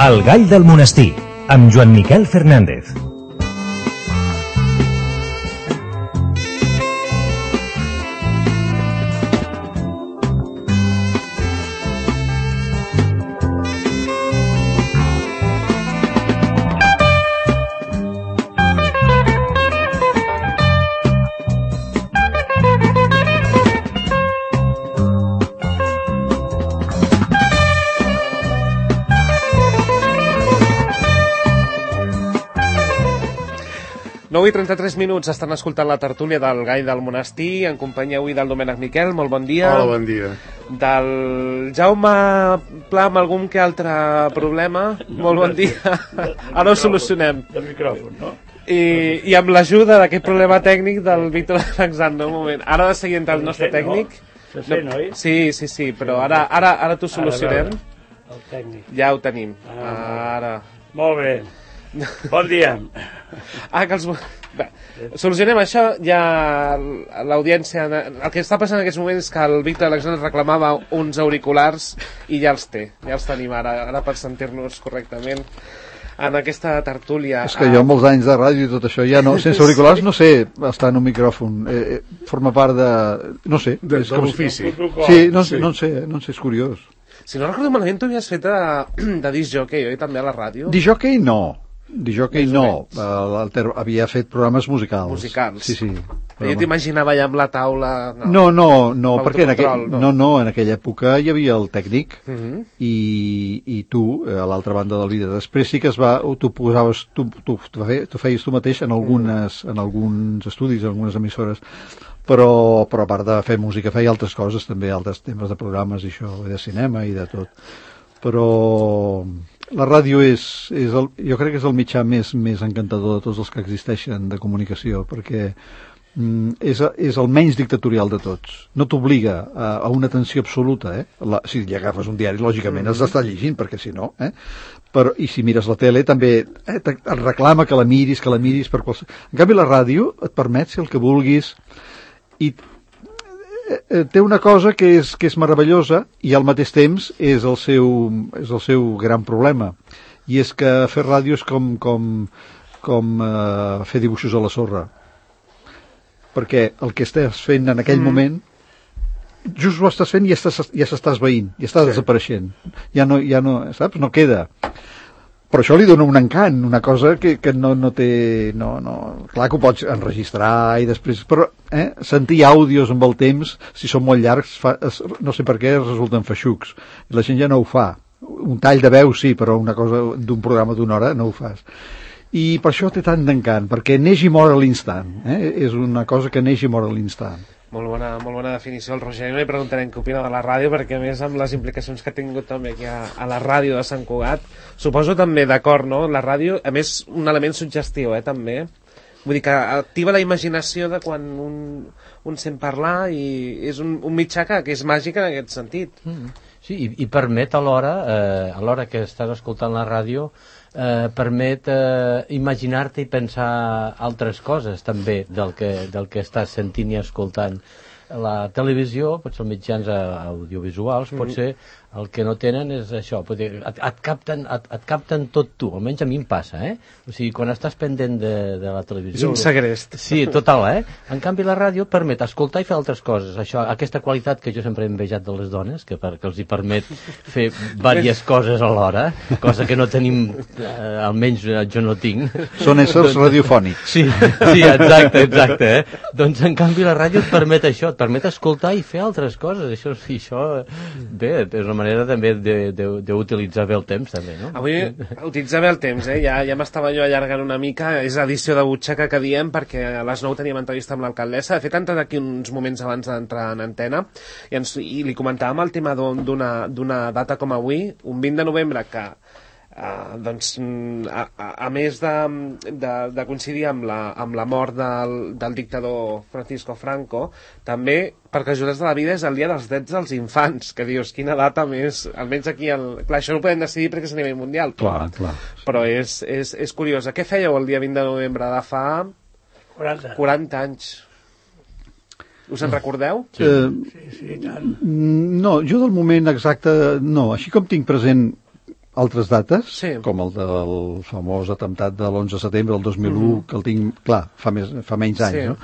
El gall del monestir, amb Joan Miquel Fernández. I 33 minuts estan escoltant la tertúlia del Gall del Monestir, en companyia avui del Domènec Miquel, molt bon dia. Hola, bon dia. Del Jaume Pla amb algun que altre problema, molt bon dia. Ara ho solucionem. Del micròfon, no? I amb l'ajuda d'aquest problema tècnic del Víctor Alexander, un moment. Ara ha de seguir entre el nostre tècnic. Se sent, oi? Sí, però ara t'ho solucionem. El tècnic. Ja ho tenim. Ara. Molt bé. Bon dia. Bé, solucionem això. Ja l'audiència, el que està passant en aquests moments és que el Víctor Alexander reclamava uns auriculars i ja els té, ja els tenim ara per sentir-nos correctament en aquesta tertúlia. És que jo amb molts anys de ràdio i tot això ja no, sense auriculars no sé estar en un micròfon, forma part de, no sé, de l'ofici. Sí, no sé, és curiós. Si no recordo malament, tu havies fet de disc jockey, oi, també a la ràdio? Disc jockey no, havia fet programes musicals. Sí. Jo t''imaginava ja amb la taula... No, perquè en aquella època hi havia el tècnic i tu, a l'altra banda del vídeo. Després sí que tu feies tu mateix en alguns estudis, en algunes emissores, però a part de fer música feia altres coses també, altres temes de programes i això, de cinema i de tot. Però la ràdio jo crec que és el mitjà més encantador de tots els que existeixen de comunicació, perquè és el menys dictatorial de tots. No t'obliga a una atenció absoluta, si ja agafes un diari, lògicament has d'estar llegint, perquè si no, però, i si mires la tele també et reclama que la miris per qualsevol... En canvi la ràdio et permet ser el que vulguis i té una cosa que és meravellosa i al mateix temps és el seu gran problema, i és que fer ràdio és com fer dibuixos a la sorra, perquè el que estàs fent en aquell moment just ho estàs fent i ja s'estàs veient, ja està desapareixent, ja no, saps? No queda. Però això li dona un encant, una cosa que no té... Clar que ho pots enregistrar i després... Però sentir àudios amb el temps, si són molt llargs, no sé per què resulten feixucs. I la gent ja no ho fa. Un tall de veu sí, però una cosa d'un programa d'una hora no ho fas. I per això té tant d'encant, perquè neix i mor a l'instant. És una cosa que neix i mor a l'instant. Molt bona definició. El Roger no li preguntarem què opina de la ràdio, perquè a més amb les implicacions que ha tingut també aquí a la ràdio de Sant Cugat, suposo també d'acord, no? La ràdio, a més, un element suggestiu, també. Vull dir que activa la imaginació de quan un sent parlar, i és un mitjà que és màgic en aquest sentit. Sí, i permet a l'hora que estàs escoltant la ràdio, permet imaginar-te i pensar altres coses també del que estàs sentint i escoltant. La televisió, potser els mitjans audiovisuals, potser el que no tenen és això, et capten tot tu, almenys a mi em passa, O sigui, quan estàs pendent de la televisió... És un segrest. Sí, total, En canvi, la ràdio permet escoltar i fer altres coses. Això, aquesta qualitat que jo sempre he envejat de les dones, que els hi permet fer diverses coses alhora, cosa que no tenim, almenys jo no tinc. Són éssers radiofònics. Sí, exacte, Doncs, en canvi, la ràdio et permet això, et permet escoltar i fer altres coses. Això bé, és una manera també d'utilitzar bé el temps, també, no? Avui, utilitzar bé el temps, ja m'estava jo allargant una mica, és edició de butxaca que diem, perquè a les 9 teníem entrevista amb l'alcaldessa, de fet, han entrat aquí uns moments abans d'entrar en antena, i li comentàvem el tema d'una data com avui, un 20 de novembre, que doncs a més de coincidir amb la mort del dictador Francisco Franco, també per casualitats de la vida és el dia dels drets dels infants, que dius, quina data més, almenys aquí clar, això no ho podem decidir perquè és a nivell mundial, clar. Però és curiós. Què fèieu el dia 20 de novembre de fa 40 anys? Us en recordeu? Sí, tant. No, jo del moment exacte no, així com tinc present altres dates, sí, com el del famós atemptat de l'11 de setembre del 2001, que el tinc, clar, fa menys anys, sí. no?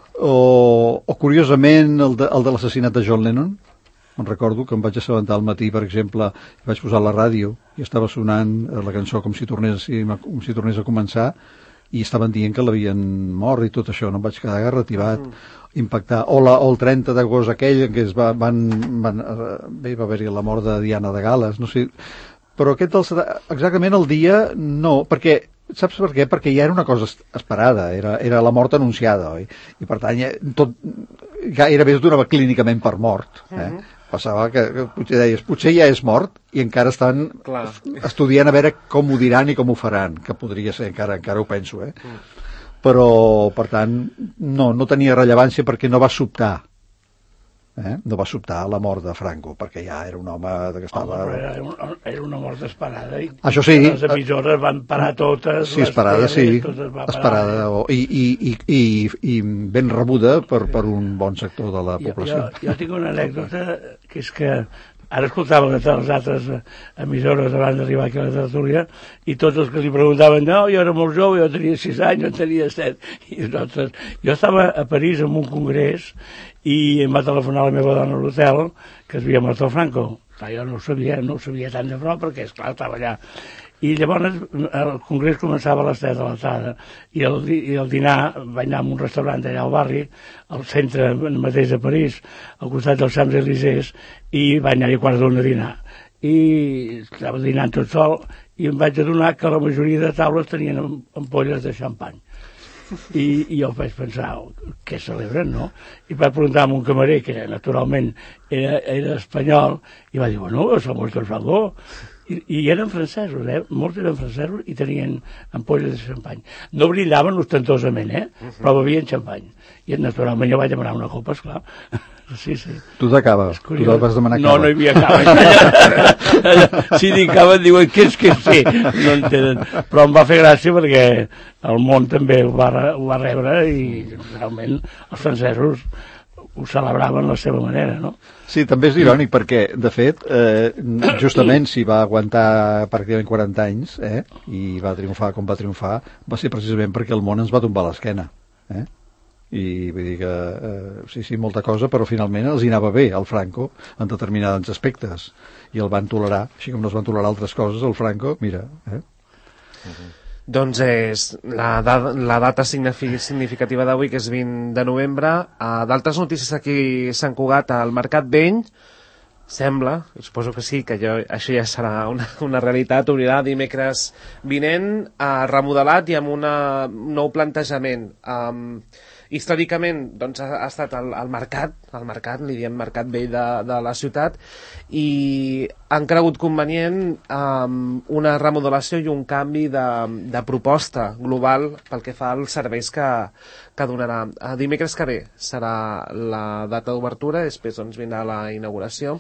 O curiosament, el de l'assassinat de John Lennon. Me'n recordo que em vaig assabentar al matí, per exemple, vaig posar la ràdio i estava sonant la cançó com si tornés a començar, i estaven dient que l'havien mort i tot això. No em vaig quedar garrativat, impactar. O el 30 d'agost aquell en què va haver-hi la mort de Diana de Gal·les, no sé. Però exactament el dia no, perquè saps per què? Perquè ja era una cosa esperada, era la mort anunciada, oi? I per tant, tot gairebé es donava clínicament per mort. Passava que potser deies, potser ja és mort i encara estan estudiant a veure com ho diran i com ho faran, que podria ser, encara ho penso, Però, per tant, no tenia rellevància perquè no va sobtar. No va sobtar la mort de Franco, perquè ja era un home que estava... Era una mort esperada. Això sí. Les emissores van parar totes. Sí, esperada, sí. Esperada. I ben rebuda per un bon sector de la població. Jo tinc una anècdota, que és que ara escoltava les altres emissores abans d'arribar aquí a la tertúlia, i tots els que li preguntaven, no, jo era molt jove, jo tenia 6 anys, jo tenia 7, i nosaltres... Jo estava a París en un congrés i em va telefonar la meva dona a l'hotel que es havia mort el Franco. Clar, jo no ho sabia tan de prop perquè, esclar, estava allà. I llavors el congrés començava a les 3 de la tarda i el dinar, vaig anar a un restaurant allà al barri, al centre mateix de París, al costat dels Champs-Élysées, i vaig anar-hi a 1:15 a dinar. I estava dinant tot sol i em vaig adonar que la majoria de taules tenien ampolles de xampany. I jo vaig pensar, què celebren, no? I vaig preguntar a un camarer, que naturalment era espanyol, i va dir, bueno, és la mort del Franco. I eren francesos, molts eren francesos i tenien ampolles de xampany. No brillaven ostentosament, però bevien xampany. I naturalment jo vaig demanar una copa, esclar. Sí. Tu de cava, tu vas demanar cava. No hi havia cava. Si dic cava, diuen que és que sí, no entenen. Però em va fer gràcia perquè el món també ho va rebre i realment els francesos ho celebraven a la seva manera, no? Sí, també és irònic perquè, de fet, justament si va aguantar pràcticament 40 anys i va triomfar com va triomfar, va ser precisament perquè el món ens va tombar l'esquena. I vull dir que, sí, molta cosa, però finalment els hi anava bé al Franco en determinats aspectes i el van tolerar, així com no es van tolerar altres coses, el Franco, mira... Doncs és la data significativa d'avui, que és 20 de novembre. D'altres notícies aquí a Sant Cugat, al Mercat Vell, sembla, suposo que sí, que això ja serà una realitat, obrirà dimecres vinent, remodelat i amb un nou plantejament. Històricament doncs, ha estat el mercat, li diem Mercat Vell de la ciutat, i han cregut convenient una remodelació i un canvi de proposta global pel que fa als serveis que donarà. Dimecres que ve serà la data d'obertura, després doncs, vindrà la inauguració.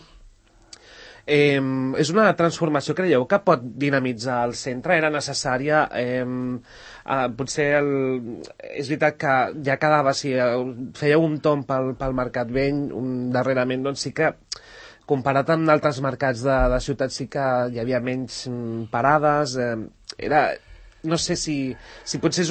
És una transformació, creieu, que pot dinamitzar el centre? Era necessària? Potser és veritat que ja quedava, si fèieu un tomb pel Mercat Vell, darrerament, doncs sí que, comparat amb altres mercats de ciutat, sí que hi havia menys parades. No sé si potser és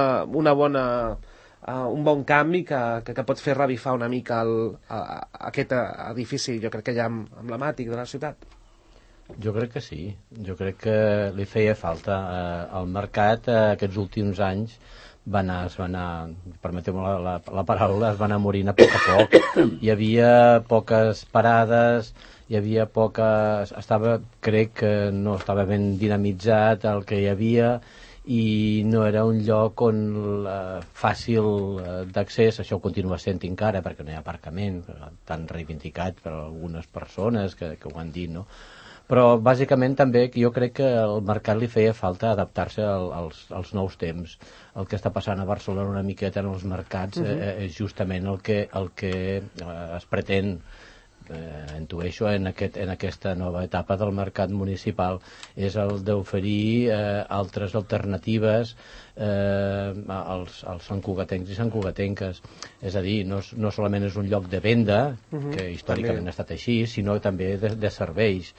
un bon canvi que pot fer revifar una mica aquest edifici, jo crec que ja emblemàtic de la ciutat. Jo crec que sí, jo crec que li feia falta. El mercat aquests últims anys es va anar, permeteu-me la paraula, es va anar morint a poc. Hi havia poques parades, hi havia crec que no estava ben dinamitzat el que hi havia, i no era un lloc fàcil d'accés. Això ho continua sent encara perquè no hi ha aparcament, tan reivindicat per algunes persones que ho han dit, no? Però bàsicament també jo crec que al mercat li feia falta adaptar-se als nous temps. El que està passant a Barcelona una miqueta en els mercats és justament el que es pretén, intueixo, en aquesta nova etapa del mercat municipal, és el d'oferir altres alternatives als santcugatencs i santcugatenques. És a dir, no solament és un lloc de venda, que històricament ha estat així, sinó també de serveis,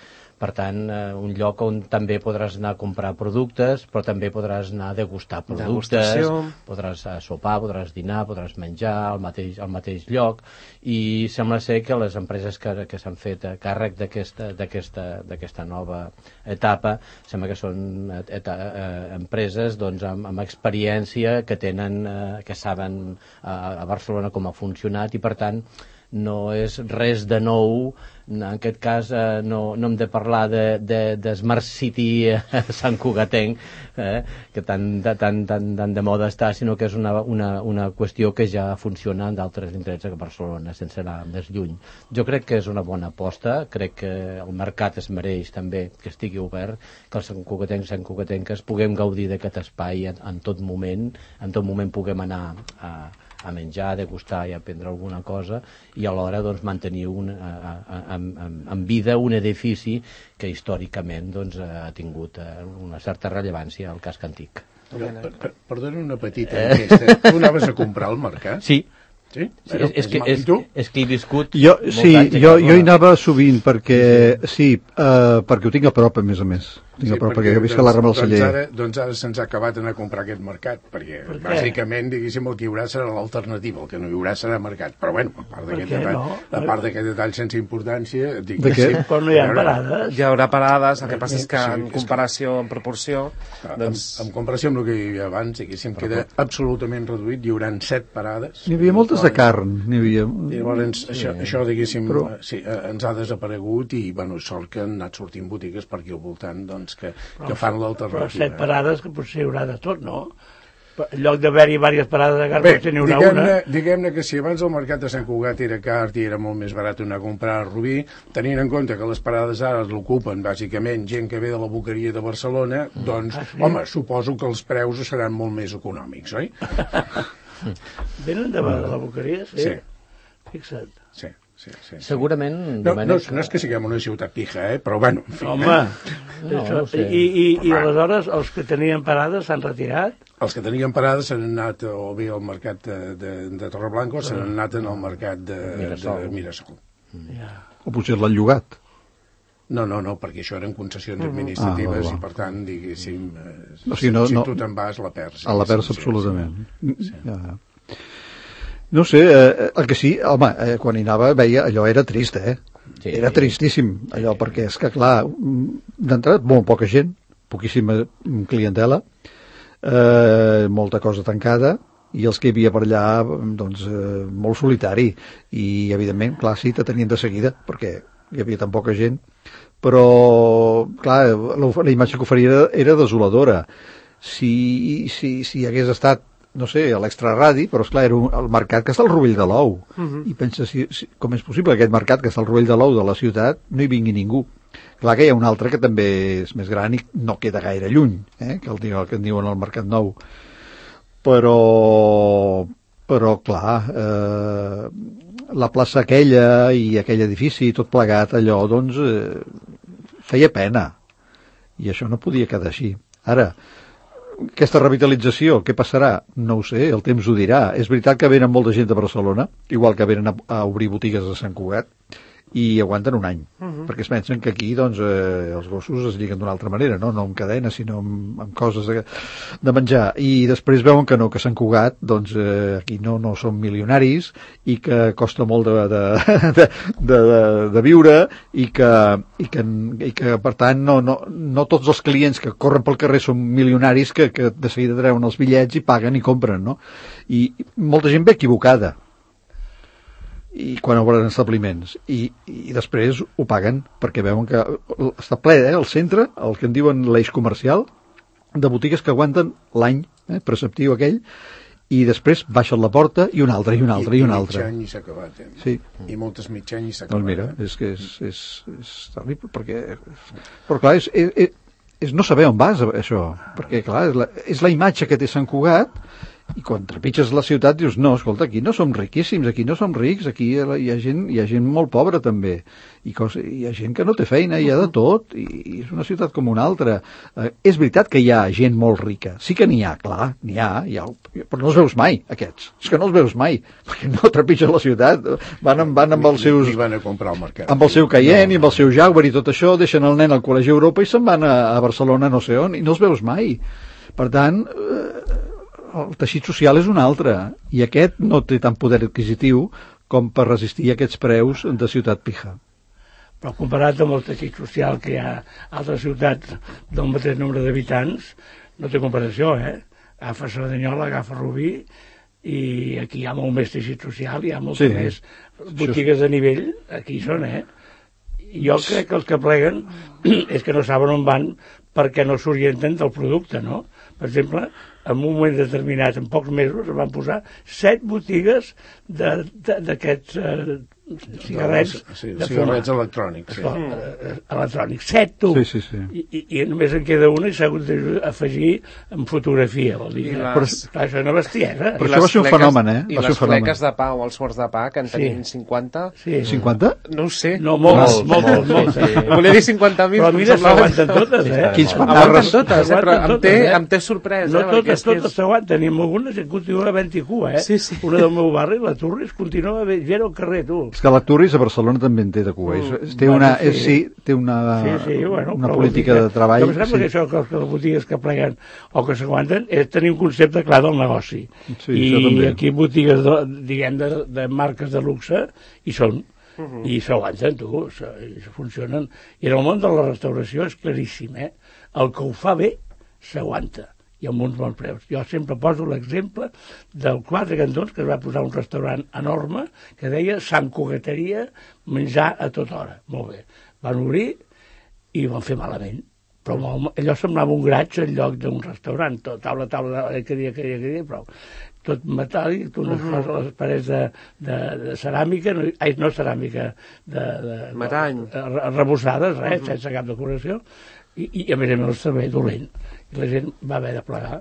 Per tant, un lloc on també podràs anar a comprar productes, però també podràs anar a degustar productes, podràs sopar, podràs dinar, podràs menjar al mateix lloc, i sembla ser que les empreses que s'han fet a càrrec d'aquesta nova etapa sembla que són empreses doncs, amb experiència que saben a Barcelona com ha funcionat, i per tant no és res de nou. En aquest cas no hem de parlar de Smart City Sant Cugatenc, que tan de moda està, sinó que és una qüestió que ja funciona en d'altres indrets a Barcelona, sense anar més lluny. Jo crec que és una bona aposta, crec que el mercat es mereix també que estigui obert, que els Sant Cugatenques puguem gaudir d'aquest espai en tot moment puguem anar a menjar, a degustar i a prendre alguna cosa, i alhora doncs, mantenir en vida un edifici que històricament doncs, ha tingut una certa rellevància al casc antic. Perdona una petita enquesta. Tu anaves a comprar al mercat? Sí. Sí? És que he viscut molts anys. Jo hi anava sovint perquè perquè ho tinc a prop, a més, perquè jo visc a la Rambla del Celler. Doncs ara se'ns ha acabat anar a comprar aquest mercat, perquè bàsicament, diguéssim, el que hi haurà serà l'alternativa, el que no hi haurà serà mercat. Però bueno, a part d'aquest detall sense importància, però no hi ha parades. Hi haurà parades, el que passa és que en comparació, en proporció, en comparació amb el que hi havia abans, diguéssim, queda absolutament reduït, hi haurà 7 parades. N'hi havia moltes de carn, n'hi havia. I llavors això diguéssim, ens ha desaparegut, i bueno, sort que han anat sortint botigues per aquí al voltant, doncs, que fan l'alternativa. Però 7 parades que potser hi haurà de tot, no? En lloc d'haver-hi diverses parades de carn, potser n'hi haurà una. Diguem-ne que si abans el mercat de Sant Cugat era car i era molt més barat anar a comprar a Rubí, tenint en compte que les parades ara l'ocupen bàsicament gent que ve de la Boqueria de Barcelona, doncs, home, suposo que els preus seran molt més econòmics, oi? Venen de la Boqueria? Sí. Fixa't. Sí. Segurament, no és que siguem una ciutat pija, però bueno, en fi. Home, no sé. I aleshores els que tenien parades s'han retirat? Els que tenien parades s'han anat o bé al mercat de Torreblanca o s'han anat en el mercat de Mirasol. O potser l'han llogat. No, perquè això eren concessions administratives i per tant, diguéssim, si tu te'n vas, la perds. La perds absolutament. Ja. No sé, el que sí, home, quan hi anava veia, allò era trist, Sí. Era tristíssim, allò, perquè és que, clar, d'entrada, molt poca gent, poquíssima clientela, molta cosa tancada, i els que hi havia per allà, doncs, molt solitari, i, evidentment, clar, sí, te tenien de seguida, perquè hi havia tan poca gent, però, clar, la imatge que oferia era desoladora. Si hagués estat, no sé, a l'extraradi, però esclar, era el mercat que està al Rovell de l'Ou. I pensa, com és possible que aquest mercat que està al Rovell de l'Ou de la ciutat no hi vingui ningú. Clar que hi ha un altre que també és més gran i no queda gaire lluny, que el que en diuen el Mercat Nou. Però clar, la plaça aquella i aquell edifici, tot plegat, allò, doncs, feia pena. I això no podia quedar així. Ara, aquesta revitalització, què passarà? No ho sé, el temps ho dirà. És veritat que venen molta gent de Barcelona, igual que venen a obrir botigues a Sant Cugat, i aguanten un any, perquè es pensen que aquí doncs, els gossos es lliguen d'una altra manera, no amb cadenes, sinó amb coses de menjar, i després veuen que no, que Sant Cugat doncs, aquí no són milionaris i que costa molt de viure i que per tant no tots els clients que corren pel carrer són milionaris que de seguida treuen els bitllets i paguen i compren, no? I molta gent ve equivocada i quan obren establiments i després ho paguen perquè veuen que està ple, el centre, el que en diuen l'eix comercial, de botigues que aguanten l'any preceptiu aquell, i després baixen la porta i una altra, i una altra, i una altra. I mig any i s'ha acabat, Sí. I moltes mig any i s'ha acabat. Doncs mira, és que és terrible, perquè... Però clar, és no saber on vas, això, perquè clar, és la imatge que té Sant Cugat I quan trepitges la ciutat dius, no, escolta, aquí no som riquíssims, aquí no som rics, aquí hi ha gent molt pobra també, hi ha gent que no té feina, hi ha de tot, i és una ciutat com una altra. És veritat que hi ha gent molt rica, sí que n'hi ha, clar, n'hi ha, però no els veus mai, aquests, és que no els veus mai, perquè no trepitgen la ciutat, van amb els seus... I van a comprar al mercat. Amb el seu Cayenne i amb el seu Jaguar i tot això, deixen el nen al Col·legi Europa i se'n van a Barcelona no sé on, i no els veus mai. Per tant, el teixit social és un altre, i aquest no té tant poder adquisitiu com per resistir aquests preus de ciutat pija. Però comparat amb el teixit social que hi ha a altres ciutats del mateix nombre d'habitants, no té comparació, Agafa Cerdanyola, agafa Rubí, i aquí hi ha molt més teixit social, hi ha moltes més botigues de nivell, aquí són, Jo crec que els que pleguen és que no saben on van perquè no s'orienten del producte, no? Per exemple, en un moment determinat, en pocs mesos, es van posar 7 botigues d'aquests cigarrets de cigarrets electrònics. Electrònics, 7, tu. Sí. I només en queda una i s'ha hagut d'afegir en fotografia, vol dir. Això és una bestiesa. Però això va ser un fenomen, I les fleques de pa o els forts de pa, que en tenim 50. 50? No ho sé. No, molts. Volia dir 50.000. Però mira, s'aguanten totes, Quins totes, però em té sorprès. No totes s'aguanten, i amb algunes en continua havent-hi cua, Una del meu barri, la Turris, continua gent al carrer, tu. És que la Turris a Barcelona també en té de cua. Té una política de treball. Jo em sembla que això, que les botigues que pleguen o que s'aguanten, és tenir un concepte clar del negoci. I aquí botigues, diguem, de marques de luxe, hi són. I s'aguanten, tu, i funcionen. I en el món de la restauració és claríssim, El que ho fa bé s'aguanta, i amb uns bons preus. Jo sempre poso l'exemple del Quatre Cantons, que es va posar un restaurant enorme que deia Sant Cogateria, menjar a tota hora. Molt bé. Van obrir i van fer malament. Però allò semblava un graig en lloc d'un restaurant. Taula, que dia, però tot metàl·lic, unes coses a les parets de ceràmica, no ceràmica, de metall, arrebossades, sense cap decoració, i a més el servei dolent. I la gent va haver de plegar.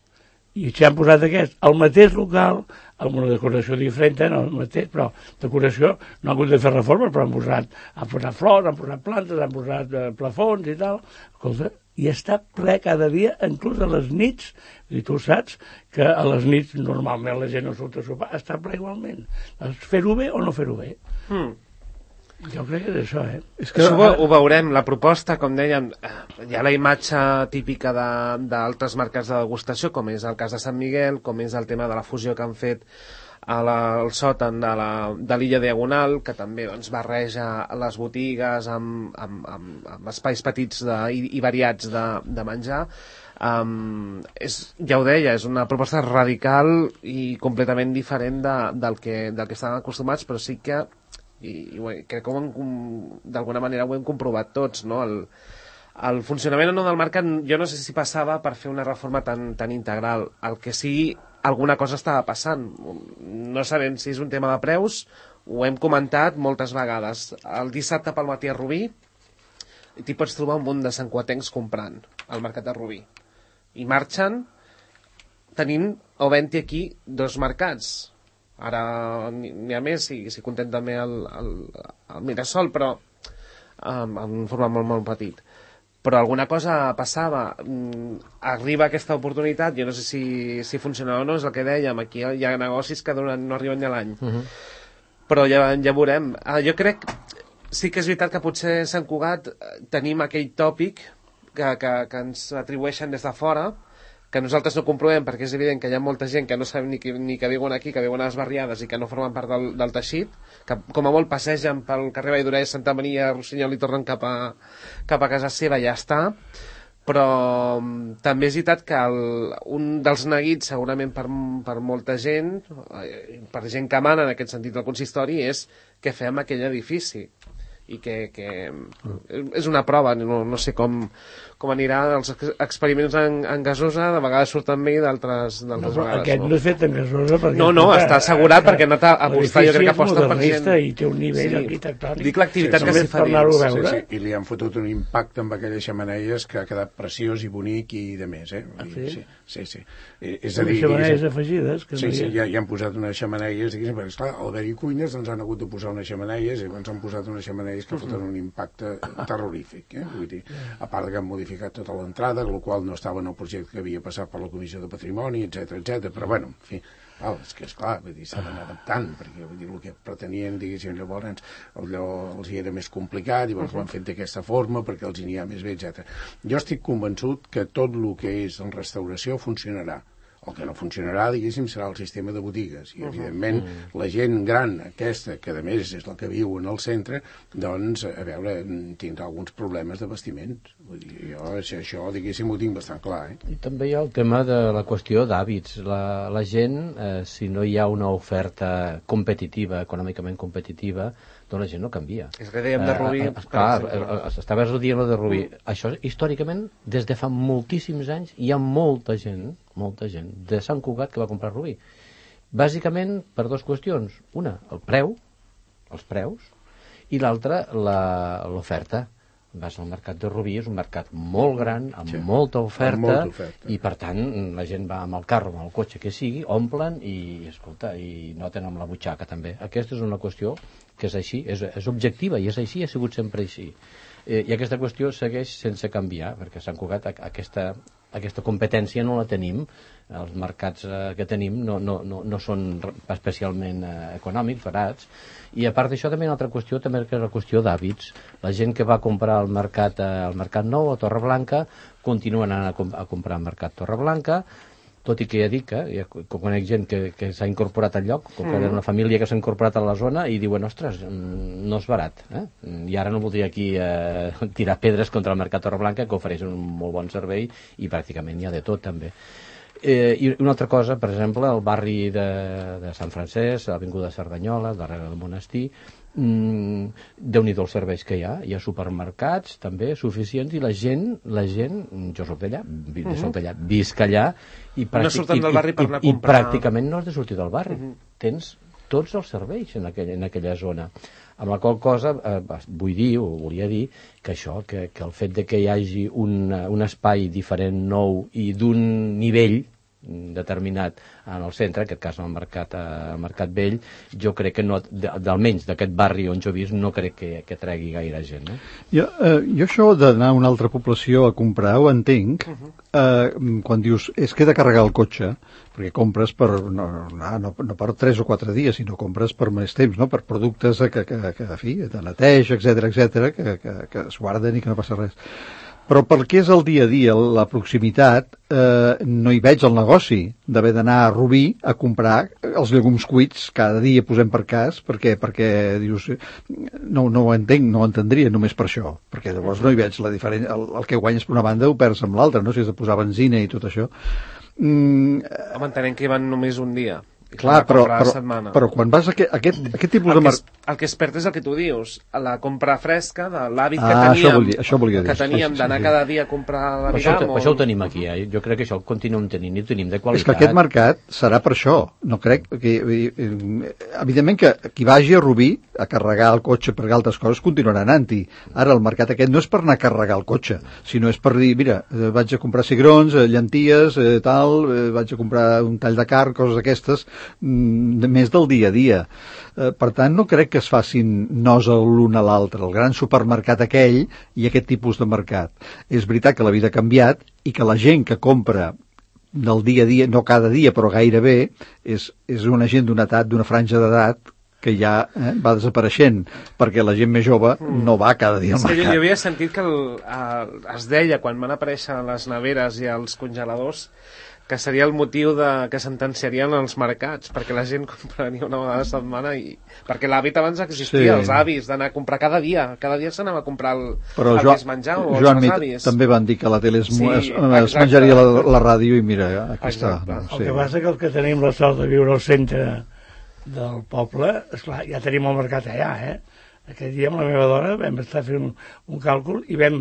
I s'hi han posat aquests, al mateix local, amb una decoració diferent, no el mateix, però decoració, no han hagut de fer reformes, però han posat flors, han posat plantes, han posat plafons i tal. Escolta, i està ple cada dia, inclús a les nits, i tu saps que a les nits normalment la gent no surt a sopar, està ple igualment. Fer-ho bé o no fer-ho bé? Jo crec que és això, És que això ho veurem, la proposta, com dèiem, hi ha la imatge típica d'altres marques de degustació, com és el cas de Sant Miguel, com és el tema de la fusió que han fet al sòtan de l'illa Diagonal, que també barreja les botigues amb espais petits i variats de menjar. Ja ho deia, és una proposta radical i completament diferent del que estan acostumats, però sí que crec que d'alguna manera ho hem comprovat tots, no? El funcionament o no del mercat, jo no sé si passava per fer una reforma tan integral. El que sí, alguna cosa estava passant. No sabem si és un tema de preus, ho hem comentat moltes vegades. El dissabte pel matí a Rubí t'hi pots trobar un munt de santcuatencs comprant al mercat de Rubí. I marxen tenint o havent-hi aquí 2 mercats. Ara n'hi ha més, si contem també el Mirasol, però en forma molt petit. Però alguna cosa passava. Arriba aquesta oportunitat, jo no sé si funciona o no, és el que dèiem, aquí hi ha negocis que no arriben ni a l'any. Però ja veurem. Jo crec, sí que és veritat que potser a Sant Cugat tenim aquell tòpic que ens atribueixen des de fora, que nosaltres no comprovem, perquè és evident que hi ha molta gent que no sabem ni que viuen aquí, que viuen a les barriades i que no formen part del teixit, que com a molt passegen pel carrer Valldoreix, Santa Maria, Rossinyol i tornen cap a casa seva i ja està. Però també és veritat que un dels neguits, segurament per molta gent, per gent que mana en aquest sentit del consistori, és què fem aquell edifici. I que és una prova, no sé com com anirà els experiments en gasosa, de vegades surten bé i d'altres vegades aquest no és fet en gasosa perquè... No, està assegurat perquè ha anat a apostar, jo crec que aposta per gent... i té un nivell arquitectònic. Dic l'activitat que s'hi fa dins. I li han fotut un impacte amb aquelles xemeneies que ha quedat preciós i bonic i de més, Sí. És a dir... xemeneies afegides. Sí, ja han posat unes xemeneies, perquè esclar, al haver-hi cuines ens han hagut de posar unes xemeneies i ens han posat unes xemeneies que foten un impacte terrorífic, vull dir, a part que han modificat tota l'entrada, el qual no estava en el projecte que havia passat per la Comissió de Patrimoni, etc. Però bueno, en fi, és que esclar, vull dir, s'ha d'anar adaptant, perquè vull dir, el que pretenien, diguéssim, llavors allò els hi era més complicat, llavors ho han fet d'aquesta forma perquè els hi n'hi ha més bé, etc. Jo estic convençut que tot el que és en restauració funcionarà. El que no funcionarà, diguéssim, serà el sistema de botigues. I, evidentment, la gent gran, aquesta, que a més és la que viu en el centre, doncs, a veure, tindrà alguns problemes d'abastiments. Vull dir, jo això, diguéssim, ho tinc bastant clar, I també hi ha el tema de la qüestió d'hàbits. La gent, si no hi ha una oferta competitiva, econòmicament competitiva, doncs la gent no canvia. És que dèiem de Rubí... Clar, estaves dient de Rubí. Això, històricament, des de fa moltíssims anys, hi ha molta gent de Sant Cugat que va comprar Rubí. Bàsicament per dues qüestions. Una, els preus, i l'altra, l'oferta. Vas al mercat de Rubí, és un mercat molt gran, amb molta oferta, i per tant la gent va amb el carro, amb el cotxe que sigui, omplen i, escolta, i noten amb la butxaca també. Aquesta és una qüestió que és així, és objectiva, i és així, ha sigut sempre així. I aquesta qüestió segueix sense canviar, perquè a Sant Cugat aquesta competència no la tenim, els mercats que tenim no són especialment econòmics, barats, i a part d'això també una altra qüestió, també que és la qüestió d'hàbits. La gent que va comprar al Mercat Nou, a Torreblanca, continua anant a comprar al Mercat Torreblanca, tot i que ja dic, que conec gent que s'ha incorporat al lloc, com que era una família que s'ha incorporat a la zona, i diuen, ostres, no és barat. I ara no voldria aquí tirar pedres contra el Mercat Torreblanca, que ofereix un molt bon servei, i pràcticament hi ha de tot, també. I una altra cosa, per exemple, el barri de Sant Francesc, l'avinguda Cerdanyola, darrere del monestir, Déu-n'hi-do els serveis que hi ha supermercats també suficients, i la gent, jo soc d'allà, visc allà, i pràcticament no has de sortir del barri, tens tots els serveis en aquella zona, amb la qual cosa volia dir que això, que el fet de que hi hagi un espai diferent, nou i d'un nivell determinat en el centre, en aquest cas al Mercat Vell, jo crec que no, almenys d'aquest barri on jo visc, no crec que tregui gaire gent. Jo això d'anar a una altra població a comprar ho entenc, quan dius és que he de carregar el cotxe, perquè compres no per 3 o 4 dies, sinó compres per més temps, no? Per productes que de neteja, etc, que es guarden i que no passa res. Però pel que és el dia a dia, la proximitat, no hi veig el negoci d'haver d'anar a Rubí a comprar els llegums cuits cada dia, posem per cas, perquè dius, no ho entenc, no ho entendria només per això, perquè llavors no hi veig la diferència, el que guanyes per una banda ho perds amb l'altra, no? Si has de posar benzina i tot això. Home, entenem que hi van només un dia. Clar, però quan vas a aquest tipus de mercat... El que es perd és el que tu dius, la compra fresca de l'hàbit que teníem d'anar cada dia a comprar l'aviram. Això ho tenim aquí, jo crec que això ho continuem tenint i ho tenim de qualitat. És que aquest mercat serà per això, no crec que... Evidentment que qui vagi a Rubí a carregar el cotxe per altres coses continuarà anant-hi. Ara el mercat aquest no és per anar a carregar el cotxe, sinó és per dir, mira, vaig a comprar cigrons, llenties, vaig a comprar un tall de carn, coses d'aquestes, més del dia a dia. Per tant, no crec que es facin nosa l'un a l'altre, el gran supermercat aquell i aquest tipus de mercat. És veritat que la vida ha canviat i que la gent que compra del dia a dia, no cada dia, però gairebé, és una gent d'una edat, d'una franja d'edat que ja va desapareixent, perquè la gent més jove no va cada dia al mercat. Jo havia sentit que es deia, quan van aparèixer les neveres i els congeladors, que seria el motiu que sentenciarien els mercats, perquè la gent compraria una vegada a la setmana, perquè l'hàbit abans existia, els avis, d'anar a comprar cada dia s'anava a comprar el que es menjava, o els avis. També van dir que la tele es menjaria la ràdio, i mira, aquí està. El que passa que els que tenim la sort de viure al centre del poble, esclar, ja tenim el mercat allà, Aquest dia amb la meva dona vam estar fent un càlcul i vam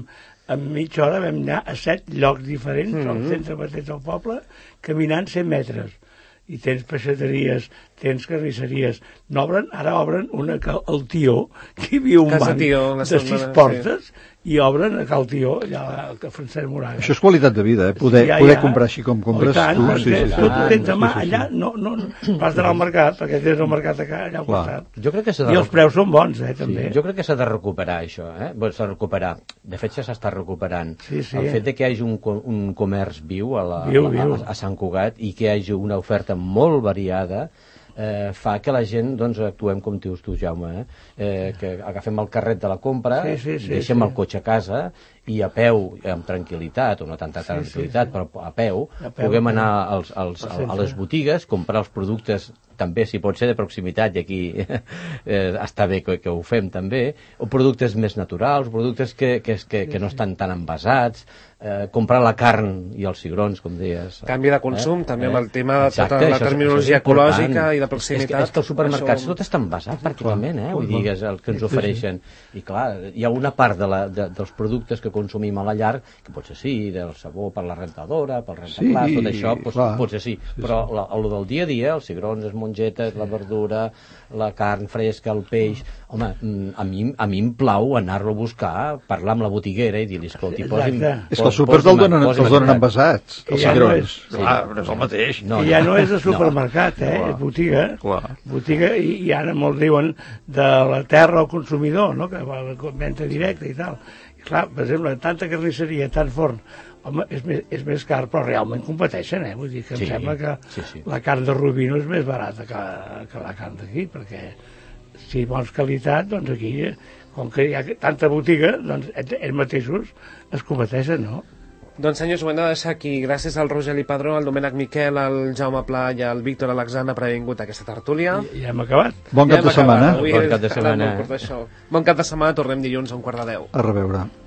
en mitja hora vam anar a 7 llocs diferents al centre mateix del poble, caminant 100 metres. I tens peixateries, tens carnisseries. Ara obren una al Tió, que hi havia un banc de 6 portes, i obren a Cal Tió, allà a Francesc Moraga. Això és qualitat de vida, poder comprar així com compres. Tant, tu ho tens a mà, allà no vas d'anar al mercat, perquè tens el mercat allà al costat. I els preus són bons, també. Jo crec que s'ha de recuperar això, s'ha de recuperar. De fet, ja s'està recuperant. El fet que hi hagi un comerç viu a Sant Cugat i que hi hagi una oferta molt variada fa que la gent, doncs, actuem com dius tu, Jaume, que agafem el carret de la compra, deixem el cotxe a casa i a peu, amb tranquil·litat, o no tanta tranquil·litat, però a peu, puguem anar a les botigues, comprar els productes, també, si pot ser, de proximitat, i aquí està bé que ho fem també, o productes més naturals, productes que no estan tan envasats, comprar la carn i els cigrons, com deies. Canvi de consum, també amb el tema de tota la terminologia ecològica i de proximitat. És que els supermercats tot està envasat, pràcticament, vull dir, és el que ens ofereixen. I clar, hi ha una part dels productes que consumim a la llar, que potser sí, del sabó per la rentadora, pel rentaplats, tot això, potser sí, però el del dia a dia, els cigrons, les mongetes, la verdura, la carn fresca, el peix, home, a mi em plau anar-lo a buscar, parlar amb la botiguera i dir-li, escolti, posi'm... És que els súpers els donen envasats, els cigrons. Clar, però és el mateix. I ja no és de supermercat, és botiga. Botiga, i ara molts diuen de la terra al consumidor, no?, que va a venda directa i tal. I clar, per exemple, tanta carnisseria, tant forn, home, és més car, però realment competeixen, vull dir que em sembla que la carn de Rubí no és més barata que la carn d'aquí, perquè si vols qualitat, doncs aquí, com que hi ha tanta botiga, doncs ells mateixos es competeixen, no? Doncs senyors, ho hem de deixar aquí. Gràcies al Rogeli Padró, al Domènec Miquel, al Jaume Pla i al Víctor Alexandre per haver vingut a aquesta tertúlia. Ja hem acabat. Bon cap de setmana. Bon cap de setmana. Bon cap de setmana, tornem dilluns a 11:45. A reveure.